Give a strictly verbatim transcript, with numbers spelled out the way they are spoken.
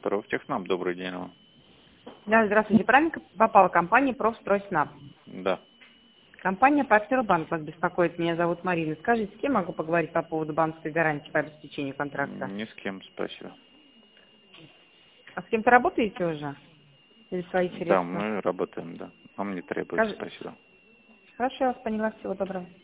Профтехнам, добрый день вам. Да, здравствуйте. Правильно попала компания «Профстройснаб». Да. Компания «Партнер Банк» вас беспокоит. Меня зовут Марина. Скажите, с кем могу поговорить по поводу банковской гарантии по обеспечению контракта? Ни с кем, спасибо. А с кем-то работаете уже? Или свои Да, средства? мы работаем, да. Нам не требуется, Скажи... спасибо. Хорошо, я вас поняла. Всего доброго.